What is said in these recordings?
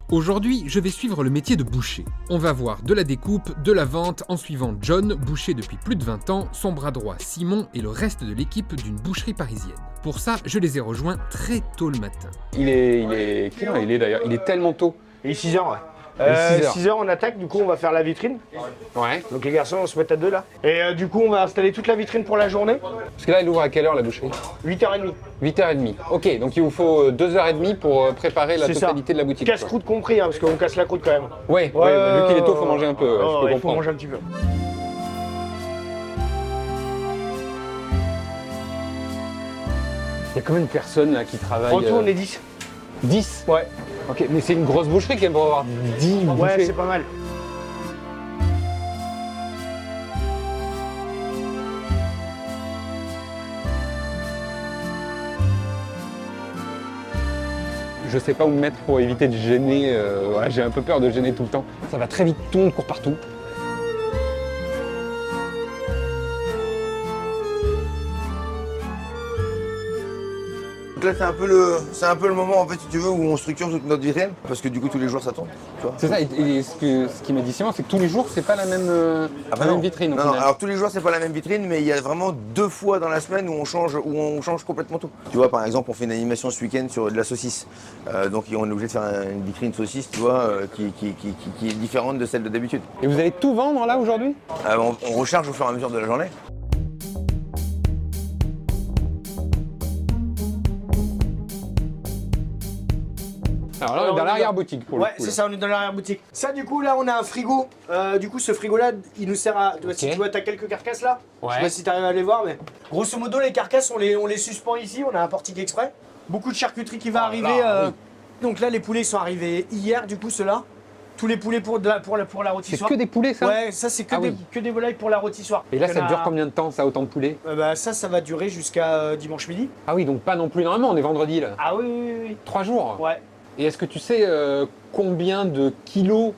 Aujourd'hui, je vais suivre le métier de boucher. On va voir de la découpe, de la vente, en suivant John, boucher depuis plus de 20 ans, son bras droit Simon et le reste de l'équipe d'une boucherie parisienne. Pour ça, je les ai rejoints très tôt le matin. Il est quelle heure il est d'ailleurs? Il est tellement tôt. Il est 6h, ouais. 6h. 6h on attaque, du coup on va faire la vitrine. Ouais. Donc les garçons on se met à deux là. Et du coup on va installer toute la vitrine pour la journée. Parce que là, elle ouvre à quelle heure la boucherie? 8h30. 8h30. Ok, donc il vous faut 2h30 pour préparer la C'est totalité ça. de la boutique. Casse-croûte compris, hein, parce qu'on casse la croûte quand même. Ouais, bah, vu qu'il est tôt, il faut manger un peu. Je peux il faut comprendre. manger un petit peu. Il y a combien de personnes là qui travaillent? En tout on est 10. 10? Ouais. Ok, mais c'est une grosse boucherie quand même pour avoir 10 bouchers. Ouais, c'est pas mal. Je sais pas où me mettre pour éviter de gêner. Ouais, j'ai un peu peur de gêner tout le temps. Ça va très vite, tout le monde court partout. Donc là c'est un peu le moment en fait si tu veux où on structure toute notre vitrine parce que du coup tous les jours ça tourne, tu vois. C'est ça, et ce qui m'a dit Simon, c'est que tous les jours, c'est pas la même, Ah bah la non. même vitrine. Au Non, final. alors tous les jours c'est pas la même vitrine mais il y a vraiment 2 fois dans la semaine où on change complètement tout. Tu vois par exemple on fait une animation ce week-end sur de la saucisse. Donc on est obligé de faire une vitrine saucisse tu vois qui est différente de celle de d'habitude. Et vous allez tout vendre là aujourd'hui? On recharge au fur et à mesure de la journée. Alors là, on est dans l'arrière-boutique pour le Ouais, coup. c'est là. ça, on est dans l'arrière-boutique. Ça, du coup, là, on a un frigo. Du coup, ce frigo-là, il nous sert à. Si tu vois, t'as quelques carcasses là. Ouais. Je sais pas si t'arrives à les voir, mais. Grosso modo, les carcasses, on les suspend ici. On a un portique exprès. Beaucoup de charcuterie qui va arriver. là, oui. Donc là, les poulets sont arrivés hier, du coup, ceux-là. Tous les poulets pour la C'est rôtissoire. que des poulets ça? Ouais, ça, c'est Ah oui. que des volailles pour la rôtissoire. Et là, Donc, ça on a- dure combien de temps, ça, autant de poulets? Ça va durer jusqu'à dimanche midi. Ah oui, donc pas non plus énormément, on est vendredi là. Ah oui, oui, oui. 3 jours. Ouais. Et est-ce que tu sais combien de kilos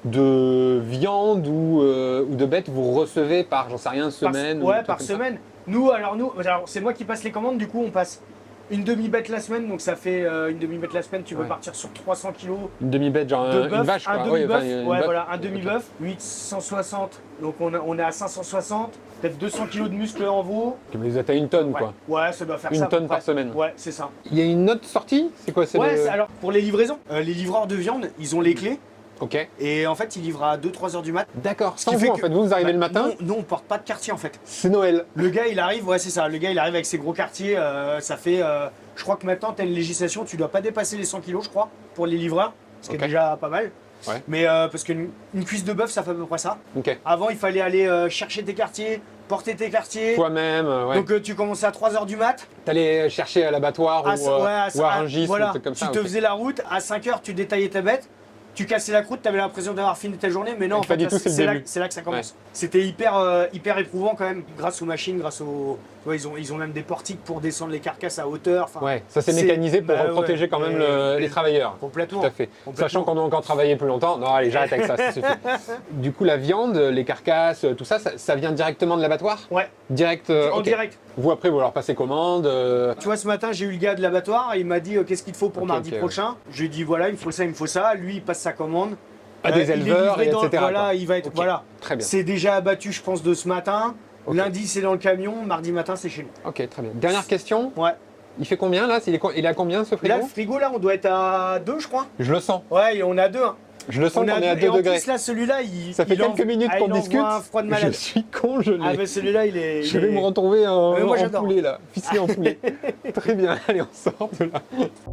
de viande ou de bêtes vous recevez par, j'en sais rien, semaine? ou un Ouais, truc par comme ça? semaine. Alors c'est moi qui passe les commandes, du coup on passe une demi-bête la semaine, donc ça fait une demi-bête la semaine, tu peux Ouais. partir sur 300 kilos Une demi-bête, genre de une bœuf, vache quoi. un Ouais, demi-bœuf, enfin, une ouais bœuf. voilà, un demi-bœuf, 860, donc on est à 560, peut-être 200 kilos de muscles en veau. Ok, mais vous êtes à une tonne Ouais, quoi. ouais ça doit faire Une ça. à peu tonne par près. semaine. Ouais, c'est ça. Il y a une autre sortie? C'est quoi? Ouais, alors pour les livraisons, les livreurs de viande, ils ont les clés, Ok. et en fait ils livrent à 2-3 heures du mat. D'accord. Ce Sans qui vous, fait en que- fait, vous arrivez le Bah, matin, nous, on porte pas de quartier en fait. c'est Noël. Le gars, il arrive, ouais, c'est ça. Le gars, il arrive avec ses gros quartiers. Ça fait. Je crois que maintenant, tu as une législation, tu dois pas dépasser les 100 kilos, je crois, pour les livreurs. Ce qui Ok. est déjà pas mal. Ouais. Mais parce qu'une cuisse de bœuf, ça fait à peu près ça. Ok. Avant, il fallait aller chercher tes quartiers, porter tes quartiers. Toi-même, ouais. Donc, tu commençais à 3 h du mat. T'allais chercher à l'abattoir ou à Rungis, voilà. ou un truc comme ça. Tu te ok. faisais la route. À 5 h, tu détaillais ta bête. Tu cassais la croûte, tu avais l'impression d'avoir fini ta journée, mais non, Et en pas fait, du là, tout, c'est le c'est là, début. c'est là que ça commence. Ouais. C'était hyper éprouvant quand même, grâce aux machines, grâce aux. Ouais, ils ont même des portiques pour descendre les carcasses à hauteur. enfin, Ouais, ça c'est c'est- mécanisé pour bah ouais, protéger quand même mais- les travailleurs. Complètement. Tout à fait. Complètement. Sachant qu'on doit encore travailler plus longtemps. Non, allez, j'arrête avec ça, ça suffit. Du coup, la viande, les carcasses, tout ça, ça vient directement de l'abattoir? Ouais, Direct. en ok. direct. Vous, après, vous leur passez commande. Tu vois, ce matin, j'ai eu le gars de l'abattoir, il m'a dit qu'est-ce qu'il te faut pour Ok, mardi ok, prochain. Je lui ai dit voilà, il me faut ça, il me faut ça. Lui, il passe sa commande. À des Il est éleveurs, livré et etc. Voilà, quoi. il va être. Ok, Voilà. Très bien. C'est déjà abattu, je pense, de ce matin. Ok. Lundi, c'est dans le camion. Mardi matin, c'est chez nous. Ok, très bien. Dernière question. Ouais. Il fait combien là? Il est à combien ce frigo? Là, le frigo, là, on doit être à 2, je crois. Je le sens. Ouais, et on est à 2. Hein. Je le sens On qu'on est à deux. 2 Et en degrés. plus, là, celui-là, Ça fait il quelques minutes qu'on il envoie discute. un froid de Je malade. suis congelé. Ah, mais celui-là, il est. Je vais me retrouver en, Mais moi, en j'adore. poulet là, ficelé en poulet. Très bien, allez, on sort de là.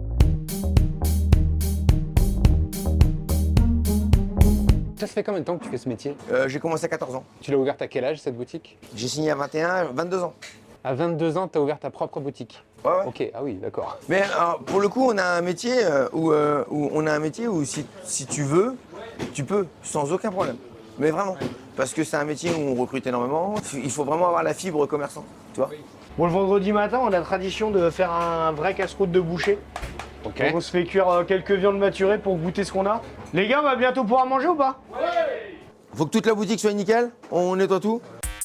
Ça fait combien de temps que tu fais ce métier? J'ai commencé à 14 ans. Tu l'as ouverte à quel âge cette boutique? J'ai signé à 22 ans. À 22 ans, tu as ouvert ta propre boutique. Ouais, ouais. Ok, ah oui, d'accord. Mais alors, pour le coup, on a un métier où si tu veux, tu peux, sans aucun problème. Mais vraiment. Parce que c'est un métier où on recrute énormément. Il faut vraiment avoir la fibre commerçant, tu vois. Bon, le vendredi matin, on a tradition de faire un vrai casse-croûte de boucher. Ok. Donc, on se fait cuire quelques viandes maturées pour goûter ce qu'on a. Les gars, on va bientôt pouvoir manger ou pas? Faut que toute la boutique soit nickel. On nettoie tout.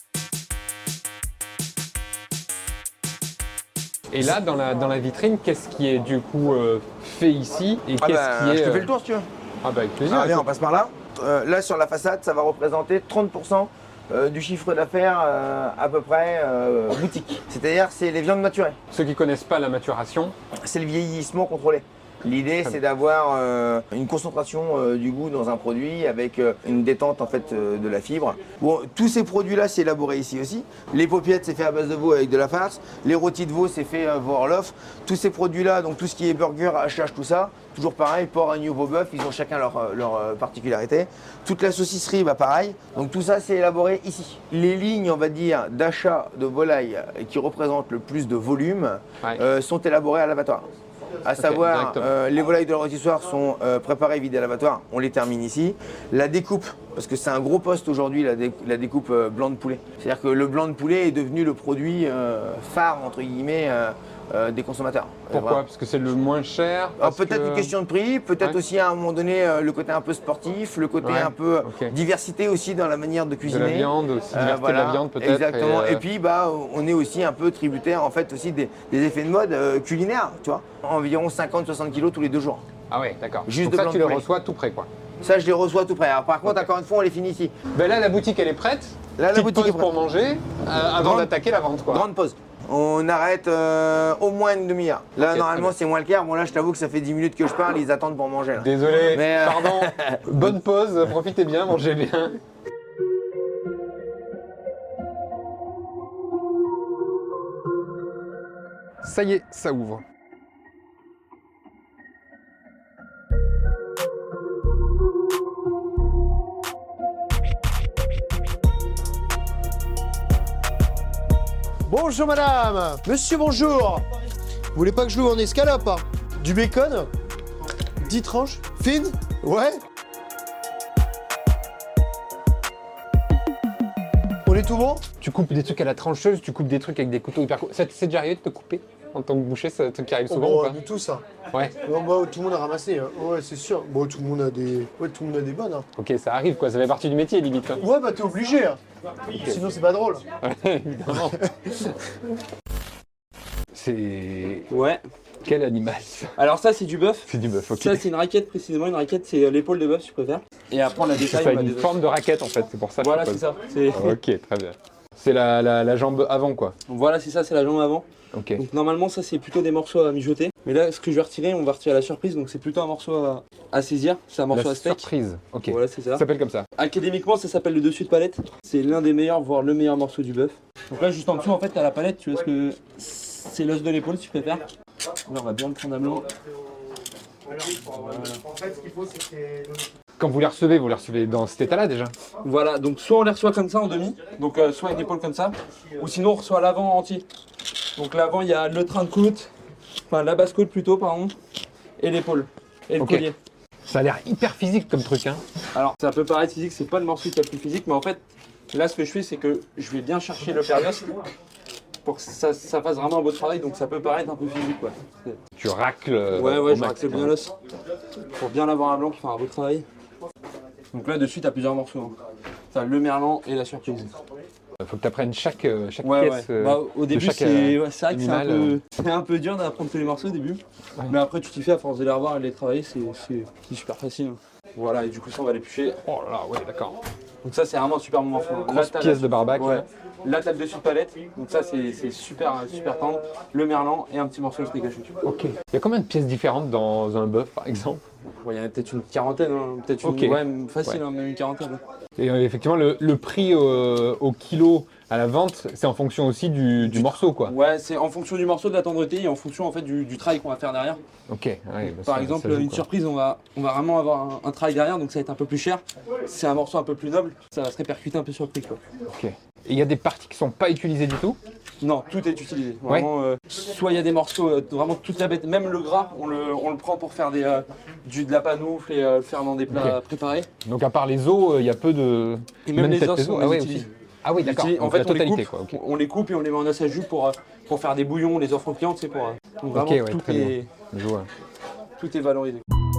Et là, dans la vitrine, qu'est-ce qui est du coup fait ici et Ah qu'est-ce bah, qui est je te fais le tour si tu veux. Ah bah avec plaisir. Ah, viens, on écoute. passe par là. Là, sur la façade, ça va représenter 30% du chiffre d'affaires à peu près boutique. C'est-à-dire, c'est les viandes maturées. Ceux qui connaissent pas la maturation, C'est le vieillissement contrôlé. L'idée, c'est d'avoir une concentration du goût dans un produit avec une détente en fait de la fibre. Bon, tous ces produits-là, c'est élaboré ici aussi. Les paupiettes, c'est fait à base de veau avec de la farce. Les rôtis de veau, c'est fait veau Orloff. Tous ces produits-là, donc tout ce qui est burger, hache, tout ça, toujours pareil, porc, agneau, veau, bœuf, ils ont chacun leur particularité. Toute la saucisserie, bah pareil. Donc tout ça, c'est élaboré ici. Les lignes, on va dire, d'achat de volaille qui représentent le plus de volume sont élaborées à l'abattoir. À savoir, directement. les volailles de la rôtissoire sont préparées, vidées à l'abattoir, on les termine ici. La découpe, parce que c'est un gros poste aujourd'hui, la découpe blanc de poulet. C'est-à-dire que le blanc de poulet est devenu le produit phare, entre guillemets, des consommateurs. pourquoi? Voilà. Parce que c'est le moins cher. Alors, parce peut-être que- une question de prix, peut-être Ouais. aussi à un moment donné le côté un peu sportif, le côté Ouais, un peu ok. diversité aussi dans la manière de de cuisiner. la viande aussi, diversité Voilà, de la viande peut-être. exactement. Et puis bah, on est aussi un peu tributaire en fait aussi des effets de mode culinaires, tu vois. Environ 50-60 kilos tous les 2 jours. Ah ouais, d'accord. Juste Donc de ça, blanc tu de les poulet. reçois tout près quoi. Ça, je les reçois tout près. Alors, par contre, Ok. encore une fois, on les finit ici. Ben là, la boutique elle est prête. Là, la Petite boutique pause est prête. pour manger avant Grande- d'attaquer la vente quoi. Grande pause. On arrête au moins une demi-heure. Là, Ok, normalement, très c'est moins le quart. Bon, là, je t'avoue que ça fait 10 minutes que je parle. Ils attendent pour manger. Là. Désolé, Mais, pardon. Bonne pause, profitez bien, mangez bien. Ça y est, ça ouvre. Bonjour madame. Monsieur, bonjour. Vous voulez pas que je loue en escalope hein? Du bacon 10 tranches fines? Ouais. On est tout bon? Tu coupes des trucs à la trancheuse, tu coupes des trucs avec des couteaux hyper courts. Ça t'est déjà arrivé de te couper en tant que boucher, c'est un truc qui arrive souvent ou Bon, pas? du tout ça. Ouais, Non, bah, tout le monde a ramassé. Hein. Ouais, c'est sûr. Bon, tout le monde a des. Ouais, tout le monde a des bonnes. Hein. ok, ça arrive quoi, ça fait partie du métier limite. Hein. Ouais, bah t'es obligé. Hein. Sinon, c'est pas drôle. Évidemment. C'est. Ouais. Quel animal ça? Alors ça c'est du bœuf. C'est du bœuf, ok. Ça c'est une raquette précisément, une raquette c'est l'épaule de bœuf si tu préfères. Et après on a des tailles, Ça a on a une des os. forme de raquette en fait, c'est pour ça que Voilà je c'est pose. ça. C'est- Ok, très bien. C'est la jambe avant quoi. Voilà c'est ça, c'est la jambe avant. Ok. Donc normalement ça c'est plutôt des morceaux à mijoter. Mais là ce que je vais retirer, on va retirer la surprise, donc c'est plutôt un morceau à saisir. C'est un morceau La à steak. surprise. Ok. Voilà c'est ça. Ça s'appelle comme ça. Académiquement ça s'appelle le dessus de palette. C'est l'un des meilleurs, voire le meilleur morceau du bœuf. Donc là juste en dessous en fait t'as la palette, tu vois ce que c'est l'os de l'épaule si tu préfères. Là on va bien le prendre à blanc. En fait, ce qu'il faut, c'est que Quand vous les recevez dans cet état-là déjà. Voilà, donc soit on les reçoit comme ça en demi, donc soit une épaule comme ça, ou sinon on reçoit l'avant entier. Donc l'avant il y a le train de côte, enfin la basse côte plutôt pardon, et l'épaule, et le Ok. collier. Ça a l'air hyper physique comme truc hein. Alors ça peut paraître physique, c'est pas le morceau qui est le plus physique, mais en fait là ce que je fais c'est que je vais bien chercher le périos pour que ça fasse vraiment un beau travail, donc ça peut paraître un peu physique quoi. Tu racles. Ouais, au je max, racle bien quoi. l'os pour bien l'avoir à blanc qui fait un beau travail. Donc là dessus t'as plusieurs morceaux. Hein. T'as le merlan et la surprise. Faut que tu apprennes chaque Ouais, pièce. ouais. Bah, au début, chaque, c'est ouais, c'est vrai que animal, c'est un peu dur d'apprendre tous les morceaux au début. Ouais. Mais après, tu t'y fais à force de les revoir et de les travailler, c'est super facile. Voilà, et du coup, ça, on va l'éplucher. Oh là là, ouais, d'accord. Donc, ça, c'est vraiment un super bon morceau. Grosse pièce de barbac. Ouais. là. Là, t'as le dessus de palette. Donc, ça, c'est super, super tendre. Le merlan et un petit morceau de steak haché. Ok. Il y a combien de pièces différentes dans un bœuf par exemple? Ouais, il y en a peut-être une quarantaine, hein. Peut-être une. Ok. Ouais, facile, Ouais. hein, même une quarantaine. Et effectivement, le prix au kilo à la vente, c'est en fonction aussi du morceau quoi. Ouais, c'est en fonction du morceau, de la tendreté et en fonction en fait du travail qu'on va faire derrière. Ok. Ouais, bah, Par ça- exemple, ça joue, une quoi. surprise, on va vraiment avoir un travail derrière, donc ça va être un peu plus cher. C'est un morceau un peu plus noble, ça va se répercuter un peu sur le prix. Quoi. Ok. Et il y a des parties qui sont pas utilisées du tout? Non, tout est utilisé. Vraiment, soit il y a des morceaux, vraiment toute la bête, même le gras, on le prend pour faire de la panoufle et le faire dans des plats préparés. Donc à part les os, il y a peu de. Et même les peut-être os, on ah les ouais, utilise. aussi. Ah oui, d'accord. En Donc fait, la on les totalité coupe, quoi. Ok. on les coupe et on les met en os à jus pour faire des bouillons, les offres aux clients, tu sais, pour. Donc vraiment, Ok, ouais, tout, très est, Je vois. tout est valorisé.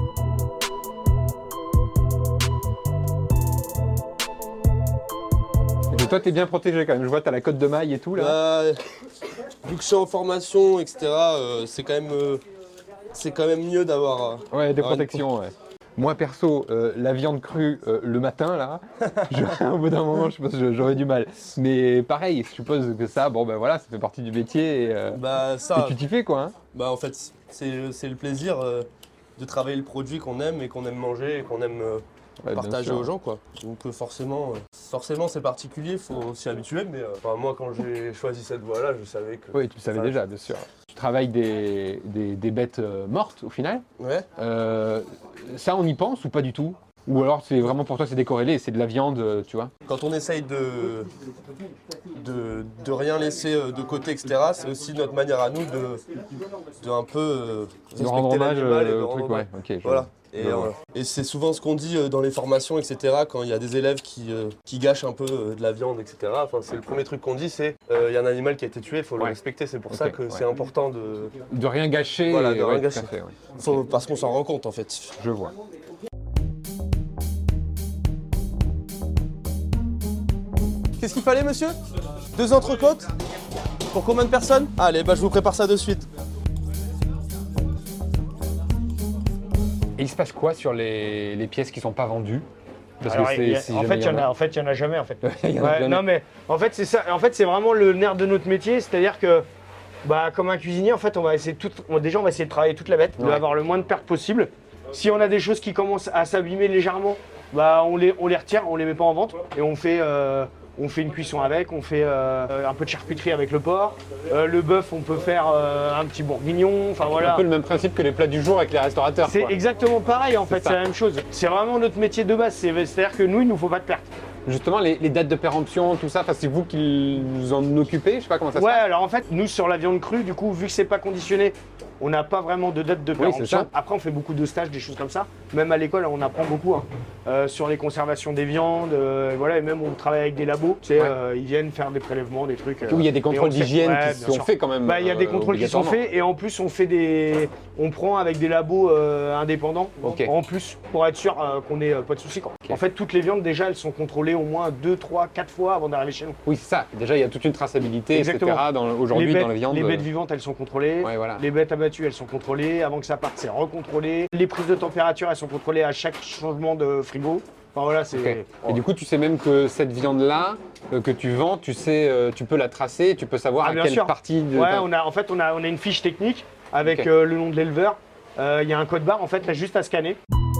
Et toi, t'es bien protégé quand même. Je vois, t'as la cotte de maille et tout là. Bah, vu que je suis en formation, etc., c'est quand même mieux d'avoir. Ouais, des avoir une protections. Ouais. Moi perso, la viande crue le matin là, au bout d'un moment je pense que j'aurais du mal. Mais pareil, je suppose que ça, bon ben voilà, ça fait partie du métier et tu t'y fais quoi. Hein. Bah en fait, c'est le plaisir de travailler le produit qu'on aime et qu'on aime manger et qu'on aime partager aux gens quoi. Donc forcément c'est particulier, faut s'y habituer. Mais moi quand j'ai choisi cette voie-là, je savais que. Oui, tu le savais déjà, bien sûr. Tu travailles des bêtes mortes au final. Ouais. Ça, on y pense ou pas du tout? Ou alors c'est vraiment pour toi c'est décorrélé, c'est de la viande, tu vois? Quand on essaye de rien laisser de côté, etc., c'est aussi notre manière à nous de un peu De rendre hommage l'animal et de au rendre truc, hommage. ouais, ok. Voilà. Et c'est souvent ce qu'on dit dans les formations, etc., quand il y a des élèves qui gâchent un peu de la viande, etc. Enfin, c'est le premier truc qu'on dit, c'est il y a un animal qui a été tué, il faut le respecter. C'est pour ça que c'est important De rien gâcher. Voilà, de rien ouais, gâcher. tout à fait, ouais. parce qu'on s'en rend compte en fait. Je vois. Qu'est-ce qu'il fallait, monsieur? 2 entrecôtes? Pour combien de personnes? Allez, je vous prépare ça de suite. Et il se passe quoi sur les pièces qui sont pas vendues? Parce Alors, que il y en a jamais en fait. Il y en a jamais. Non mais en fait c'est ça. En fait c'est vraiment le nerf de notre métier, c'est-à-dire que comme un cuisinier en fait on va essayer déjà on va essayer de travailler toute la bête, de avoir le moins de pertes possible. Si on a des choses qui commencent à s'abîmer légèrement, on les retire, on les met pas en vente et on fait une cuisson avec, on fait un peu de charcuterie avec le porc. Le bœuf, on peut faire un petit bourguignon. Enfin voilà. Un peu le même principe que les plats du jour avec les restaurateurs. C'est quoi. exactement pareil en fait, ça. c'est la même chose. C'est vraiment notre métier de base, c'est-à-dire que nous, il nous faut pas de perte. Justement, les dates de péremption, tout ça, c'est vous qui vous en occupez? Je sais pas comment ça se Ouais, passe. alors en fait, nous sur la viande crue, du coup, vu que c'est pas conditionné, on n'a pas vraiment de date de c'est péremption. ça. Après, on fait beaucoup de stages, des choses comme ça. Même à l'école, on apprend beaucoup sur les conservations des viandes. Voilà, et même on travaille avec des labos. Tu sais, ils viennent faire des prélèvements, des trucs. Oui, il y a des contrôles d'hygiène ouais, qui bien sont sûr. faits quand même. Il y a des contrôles qui sont faits et en plus on prend avec des labos indépendants Ok. en plus pour être sûr qu'on n'ait pas de soucis. Quoi. Ok. En fait, toutes les viandes déjà elles sont contrôlées au moins 2, 3, 4 fois avant d'arriver chez nous. Oui, c'est ça. Déjà, il y a toute une traçabilité, Exactement. etc. Aujourd'hui, dans la viande. Les bêtes vivantes elles sont contrôlées, Ouais, voilà. les bêtes abattues elles sont contrôlées, avant que ça parte c'est recontrôlé. Les prises de température elles sont contrôlées à chaque changement de frigo. Enfin voilà, c'est. Ok. Et du coup, tu sais même que cette viande-là que tu vends, tu sais, tu peux la tracer, tu peux savoir à bien quelle sûr. partie de. Ouais, on a une fiche technique avec Ok. le nom de l'éleveur. Il y a un code barre en fait, là juste à scanner.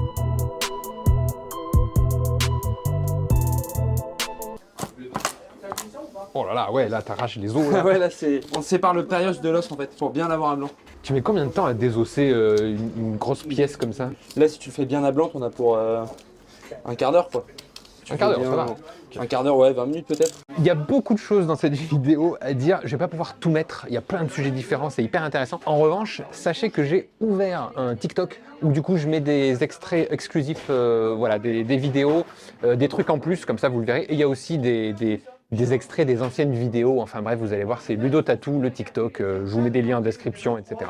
Oh là là, ouais, là t'arraches les os. Là. Ouais, là, on sépare le périos de l'os en fait, pour bien l'avoir à blanc. Tu mets combien de temps à désosser une grosse pièce comme ça? Là, si tu le fais bien à blanc, on a pour un quart d'heure quoi. Un quart d'heure, ça va. Un quart d'heure, ouais, 20 minutes peut-être. Il y a beaucoup de choses dans cette vidéo à dire, je vais pas pouvoir tout mettre, il y a plein de sujets différents, c'est hyper intéressant. En revanche, sachez que j'ai ouvert un TikTok où du coup je mets des extraits exclusifs, voilà, des vidéos, des trucs en plus, comme ça vous le verrez. Et il y a aussi des extraits des anciennes vidéos, enfin bref, vous allez voir, c'est Ludo Tattoo, le TikTok, je vous mets des liens en description, etc.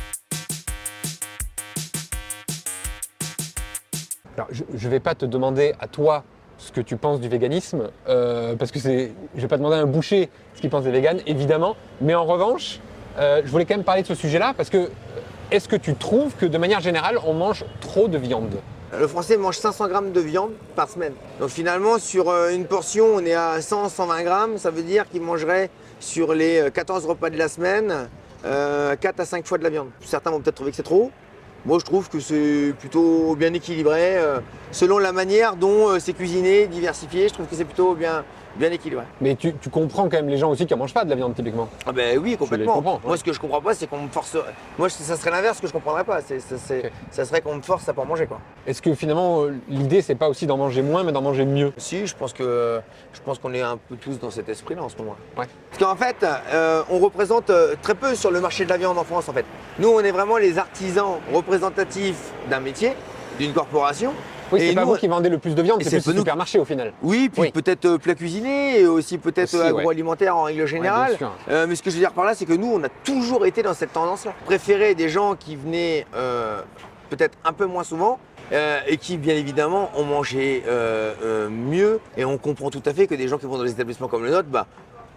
Alors, je vais pas te demander à toi ce que tu penses du véganisme, parce que je vais pas demander à un boucher ce qu'il pense des véganes, évidemment, mais en revanche, je voulais quand même parler de ce sujet-là, parce que est-ce que tu trouves que de manière générale, on mange trop de viande? Le Français mange 500 grammes de viande par semaine. Donc finalement, sur une portion, on est à 100-120 grammes. Ça veut dire qu'il mangerait sur les 14 repas de la semaine 4 à 5 fois de la viande. Certains vont peut-être trouver que c'est trop. Moi, je trouve que c'est plutôt bien équilibré. Selon la manière dont c'est cuisiné, diversifié, je trouve que c'est plutôt bien équilibré. Mais tu comprends quand même les gens aussi qui ne mangent pas de la viande, typiquement. Ah ben oui, complètement. comprends, ouais. Moi, ce que je comprends pas, c'est qu'on me force. Moi, ça serait l'inverse que je comprendrais pas. Ça serait qu'on me force à pas en manger, quoi. Est-ce que finalement, l'idée, c'est pas aussi d'en manger moins, mais d'en manger mieux? Si, je pense qu'on est un peu tous dans cet esprit-là en ce moment. Ouais. Parce qu'en fait, on représente très peu sur le marché de la viande en France, en fait. Nous, on est vraiment les artisans représentatifs d'un métier, d'une corporation. Oui, c'est Et pas nous, vous qui vendez le plus de viande, et c'est c'est plus pas le nous. supermarché au final. Oui, puis Oui. peut-être plat cuisiné, et aussi peut-être Aussi, ouais. agroalimentaire en règle générale. bien sûr. Mais ce que je veux dire par là, c'est que nous, on a toujours été dans cette tendance-là. Préférer des gens qui venaient peut-être un peu moins souvent et qui, bien évidemment, ont mangé mieux. Et on comprend tout à fait que des gens qui vont dans des établissements comme le nôtre,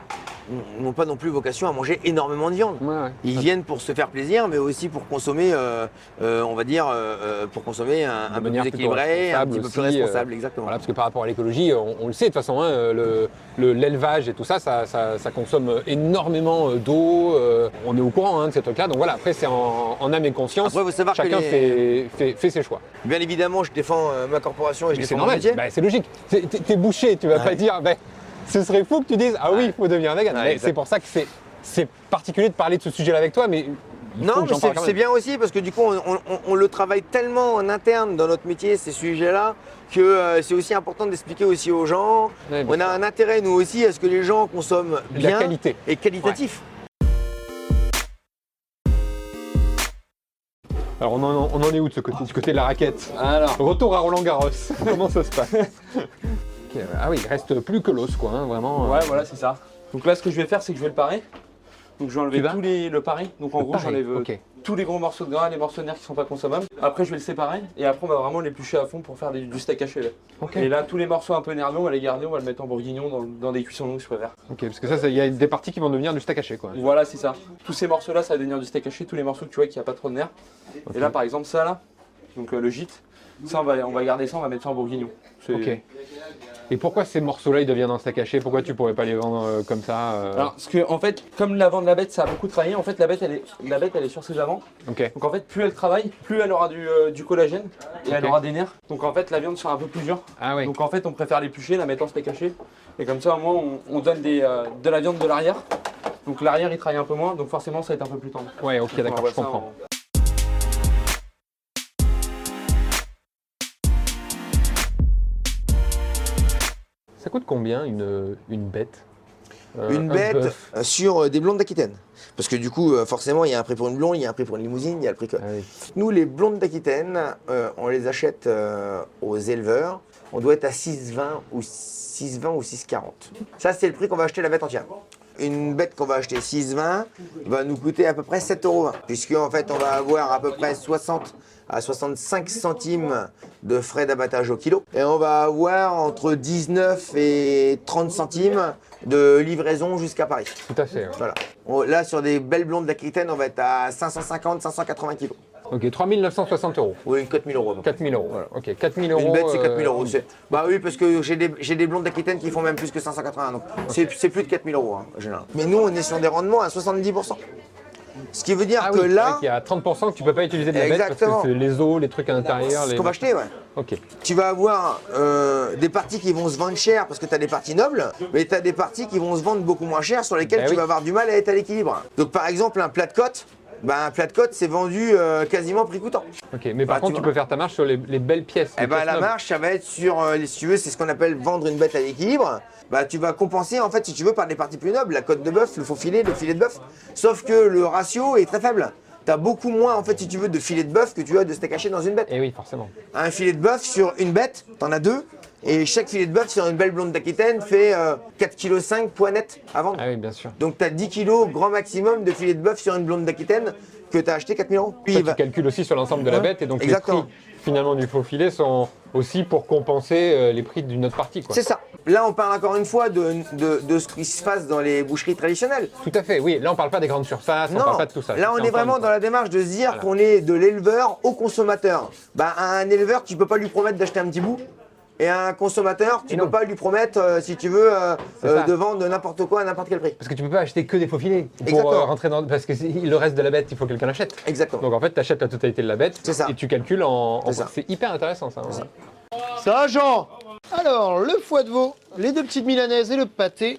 n'ont pas non plus vocation à manger énormément de viande. Ouais. Ils viennent pour se faire plaisir, mais aussi pour consommer, on va dire, pour consommer un peu plus manière plutôt équilibré, un petit peu plus aussi, responsable, exactement. Voilà, parce que par rapport à l'écologie, on le sait de toute façon, hein, l'élevage et tout ça, ça consomme énormément d'eau. On est au courant hein, de ces trucs-là. Donc voilà, après c'est en âme et conscience. Après, il faut savoir chacun que fait ses choix. Bien évidemment, je défends ma corporation et je Mais c'est défends mon normal, métier. bah, c'est logique. T'es bouché, tu vas pas dire, bah, ce serait fou que tu dises, ah oui, il faut devenir vegan. Ouais, Mais exact. c'est pour ça que c'est particulier de parler de ce sujet-là avec toi, mais il faut Non, que mais j'en parle quand c'est même. bien aussi parce que du coup, on le travaille tellement en interne dans notre métier, ces sujets-là, que c'est aussi important d'expliquer aussi aux gens. Ouais, bien On a sûr. un intérêt, nous aussi, à ce que les gens consomment De la bien qualité. et qualitatif. Alors on en est où de ce côté, du côté de la raquette? Alors, Retour à Roland Garros. Comment ça se passe? Ok, ah oui, il reste plus que l'os, quoi, hein, vraiment. ouais, voilà, c'est ça. Donc là, ce que je vais faire, c'est que je vais le parer. Donc je vais enlever Tu vas le pareil. Donc en gros, Pareil, j'enlève ok. tous les gros morceaux de gras, les morceaux de nerfs qui sont pas consommables. Après, je vais le séparer et après, on va vraiment l'éplucher à fond pour faire du steak haché. Là. Ok. Et là, tous les morceaux un peu nerveux, on va les garder, on va le mettre en bourguignon dans des cuissons longues, je préfère. Ok, parce que ça, il y a des parties qui vont devenir du steak haché, quoi. Voilà, c'est ça. Tous ces morceaux-là, ça va devenir du steak haché. Tous les morceaux que tu vois qu'il n'y a pas trop de nerfs. Et là, par exemple, ça là, donc le gîte, ça, on va garder ça, on va mettre ça en bourguignon. C'est- Ok. Et pourquoi ces morceaux-là, ils deviennent un steak haché? Pourquoi tu pourrais pas les vendre comme ça Alors, parce que en fait, comme l'avant de la bête, ça a beaucoup travaillé. En fait, la bête, elle est sur ses avants. Ok. Donc en fait, plus elle travaille, plus elle aura du collagène et elle Ok. aura des nerfs. Donc en fait, la viande sera un peu plus dure. Ah oui. Donc en fait, on préfère l'éplucher, la mettre en steak haché. Et comme ça, au moins, on donne de la viande de l'arrière. Donc l'arrière, il travaille un peu moins. Donc forcément, ça va être un peu plus tendre. Ouais, ok, On d'accord, voit je ça comprends. Ça coûte combien une bête Une un bête bœuf sur des blondes d'Aquitaine. Parce que du coup, forcément, il y a un prix pour une blonde, il y a un prix pour une limousine, il y a le prix que. Ah oui. Nous, les blondes d'Aquitaine, on les achète aux éleveurs. On doit être à 6,20 ou 6,40. Ça, c'est le prix qu'on va acheter la bête entière. Une bête qu'on va acheter 6,20 va nous coûter à peu près 7,20 €. Puisque en fait, on va avoir à peu près 60 à 65 centimes de frais d'abattage au kilo. Et on va avoir entre 19 et 30 centimes de livraison jusqu'à Paris. Tout à fait. Ouais. Voilà. Là, sur des belles blondes d'Aquitaine, on va être à 550, 580 kilos. Ok, 3 960 €. Oui, 4 000 €. 4 000 €. Voilà. Ok, 4 000 €. Une bête, c'est 4 000 €. Bah oui, parce que j'ai des blondes d'Aquitaine qui font même plus que 580. Donc c'est plus de 4 000 € en général. Mais nous, on est sur des rendements à 70%. Ce qui veut dire Ah que oui, là, il y a 30% que tu peux pas utiliser de la bête Exactement. parce que c'est les os, les trucs à l'intérieur. ce les- qu'on va acheter, ouais. Ok. Tu vas avoir des parties qui vont se vendre cher parce que tu as des parties nobles, mais tu as des parties qui vont se vendre beaucoup moins cher sur lesquelles Ben tu oui. vas avoir du mal à être à l'équilibre. Donc par exemple, un plat de côte, un plat de côte, c'est vendu quasiment prix coûtant. Ok, mais par Bah, contre, tu tu vois. peux faire ta marche sur les belles pièces. Eh les ben, pièces la nobles. marche, ça va être sur, si tu veux, c'est ce qu'on appelle vendre une bête à l'équilibre. Tu vas compenser, en fait, si tu veux, par des parties plus nobles, la côte de bœuf, le faux filet, le filet de bœuf. Sauf que le ratio est très faible. Tu as beaucoup moins, en fait, si tu veux, de filet de bœuf que tu as de steak haché dans une bête. Eh oui, forcément. Un filet de bœuf sur une bête, tu en as deux. Et chaque filet de bœuf sur une belle blonde d'Aquitaine fait 4,5 kg poids net à vendre. Ah oui, bien sûr. Donc tu as 10 kg grand maximum de filet de bœuf sur une blonde d'Aquitaine que tu as acheté 4 000 €. Puis Ça, il va- tu calcules aussi sur l'ensemble de la bête et donc Exactement. les prix finalement du faux filet sont aussi pour compenser les prix d'une autre partie. Quoi. C'est ça. Là, on parle encore une fois de ce qui se passe dans les boucheries traditionnelles. Tout à fait, oui. Là, on parle pas des grandes surfaces, on parle pas de tout ça. Là, on C'est est encore vraiment une dans la démarche de se dire Voilà. qu'on est de l'éleveur au consommateur. À un éleveur, tu peux pas lui promettre d'acheter un petit bout. Et à un consommateur, tu Et peux non. pas lui promettre, si tu veux, C'est ça. de vendre n'importe quoi à n'importe quel prix. Parce que tu peux pas acheter que des faux filets pour Exactement. rentrer dans. Parce que le reste de la bête, il faut que quelqu'un l'achète. Exactement. Donc en fait, tu achètes la totalité de la bête C'est ça. et tu calcules en. C'est ça. C'est hyper intéressant ça. hein. Ça va, Jean? Alors, le foie de veau, les deux petites milanaises et le pâté.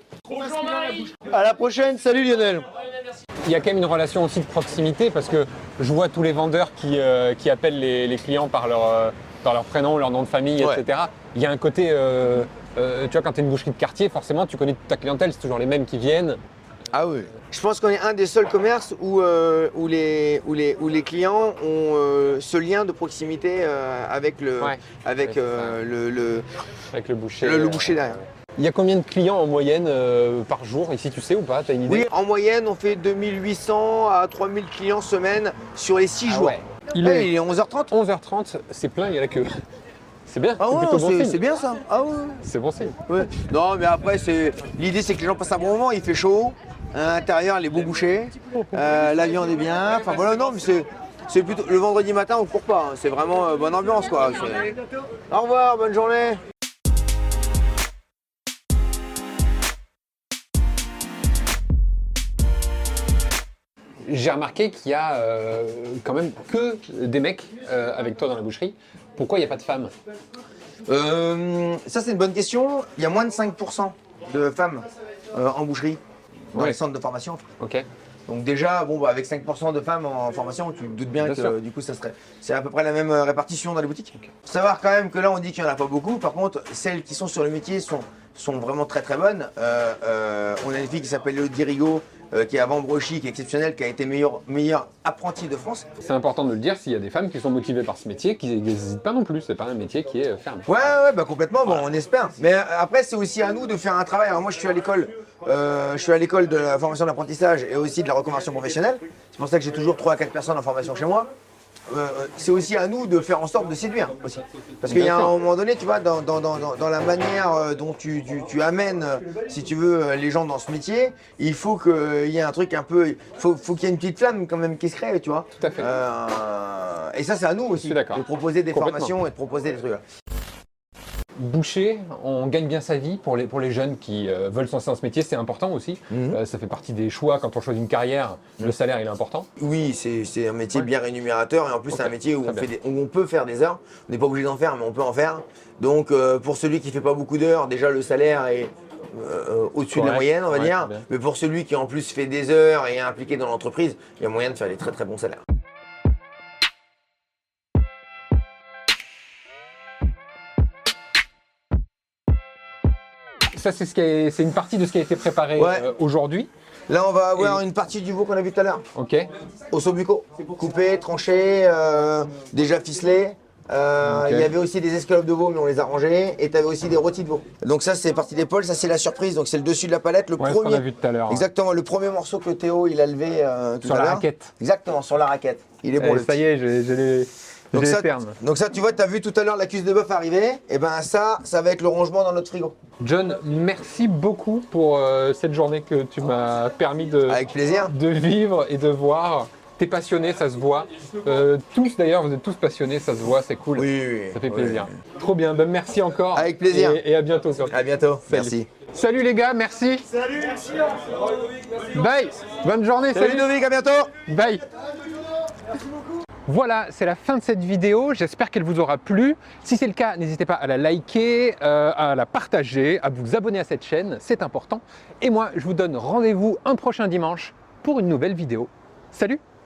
À la prochaine, salut Lionel. Il y a quand même une relation aussi de proximité parce que je vois tous les vendeurs qui appellent les clients par leur prénom, leur nom de famille, Ouais. etc. Il y a un côté, tu vois, quand tu es une boucherie de quartier, forcément, tu connais toute ta clientèle, c'est toujours les mêmes qui viennent. Ah oui. Je pense qu'on est un des seuls commerces où les clients ont ce lien de proximité avec le Ouais. avec Ouais, c'est le Avec le boucher. le boucher derrière. Il y a combien de clients en moyenne par jour ici, tu sais ou pas? Tu as une idée? Oui, en moyenne, on fait 2800 à 3000 clients semaine sur les 6 Ah jours. ouais. Il Ouais, est il est 11h30. 11h30, c'est plein, il y a la queue. C'est bien, Ah c'est plutôt bon ouais, signe. c'est bien ça. Ah ouais. C'est bon signe. Ouais. Non, mais après, l'idée, c'est que les gens passent un bon moment. Il fait chaud. À l'intérieur, les beaux bouchées. La viande est bien. Enfin voilà, non, mais c'est plutôt. Le vendredi matin, on court pas. Hein. C'est vraiment bonne ambiance, quoi. Au revoir, bonne journée. J'ai remarqué qu'il y a quand même que des mecs avec toi dans la boucherie. Pourquoi il n'y a pas de femmes? Ça, c'est une bonne question. Il y a moins de 5% de femmes en boucherie dans les centres de formation. Ok. Donc déjà, bon, bah, avec 5% de femmes en formation, tu te doutes bien que du coup, c'est à peu près la même répartition dans les boutiques. Okay. Faut savoir quand même que là, on dit qu'il n'y en a pas beaucoup. Par contre, celles qui sont sur le métier sont vraiment très très bonnes. On a une fille qui s'appelle Elodie Rigaud, qui est à Vambrochy, qui est exceptionnelle, qui a été meilleure apprentie de France. C'est important de le dire, s'il y a des femmes qui sont motivées par ce métier, qui n'hésitent pas non plus. C'est pas un métier qui est fermé. Ouais, bah complètement. Bon, on espère. Mais après, c'est aussi à nous de faire un travail. Alors moi, je suis à l'école. De la formation d'apprentissage et aussi de la reconversion professionnelle. C'est pour ça que j'ai toujours 3 à 4 personnes en formation chez moi. C'est aussi à nous de faire en sorte de séduire aussi. Parce qu'il y a un moment donné, tu vois, dans la manière dont tu amènes, si tu veux, les gens dans ce métier, il faut qu'il y ait un truc un peu... faut qu'il y ait une petite flamme quand même qui se crée, tu vois. Tout à fait. Et ça, c'est à nous aussi de proposer des formations et de proposer des trucs. Boucher, on gagne bien sa vie pour les jeunes qui veulent se lancer dans ce métier, c'est important aussi. Ça fait partie des choix quand on choisit une carrière, le salaire il est important. Oui, c'est un métier bien rémunérateur et en plus c'est un métier où on peut faire des heures. On n'est pas obligé d'en faire mais on peut en faire. Donc pour celui qui ne fait pas beaucoup d'heures, déjà le salaire est au-dessus de la moyenne on va dire. Mais pour celui qui en plus fait des heures et est impliqué dans l'entreprise, il y a moyen de faire des très très bons salaires. Ça, c'est une partie de ce qui a été préparé aujourd'hui. Là, on va avoir une partie du veau qu'on a vu tout à l'heure. Ok. Osso bucco, coupé, tranché, déjà ficelé. Il y avait aussi des escalopes de veau, mais on les a rangées. Et tu avais aussi des rôtis de veau. Donc ça, c'est partie d'épaule. Ça, c'est la surprise. Donc c'est le dessus de la palette. Le premier. qu'on a vu tout à l'heure. Exactement. Le premier morceau que Théo il a levé tout à l'heure. Sur la raquette. Exactement, sur la raquette. Il est bon. Ça y est, j'ai les termes. Donc ça, tu vois, tu as vu tout à l'heure la cuisse de bœuf arriver. Et ben ça va être le rangement dans notre frigo. John, merci beaucoup pour cette journée que tu m'as permis Avec plaisir. de vivre et de voir. T'es passionné, ça se voit. Tous d'ailleurs, vous êtes tous passionnés, ça se voit, c'est cool. Oui. Ça fait plaisir. Trop bien, ben, merci encore. Avec plaisir. Et à bientôt surtout. À bientôt, Salut. merci. Salut les gars, merci. Salut, merci. Bye, bonne journée. Salut Novik, à bientôt. Bye. Voilà, c'est la fin de cette vidéo, j'espère qu'elle vous aura plu. Si c'est le cas, n'hésitez pas à la liker, à la partager, à vous abonner à cette chaîne, c'est important. Et moi, je vous donne rendez-vous un prochain dimanche pour une nouvelle vidéo. Salut!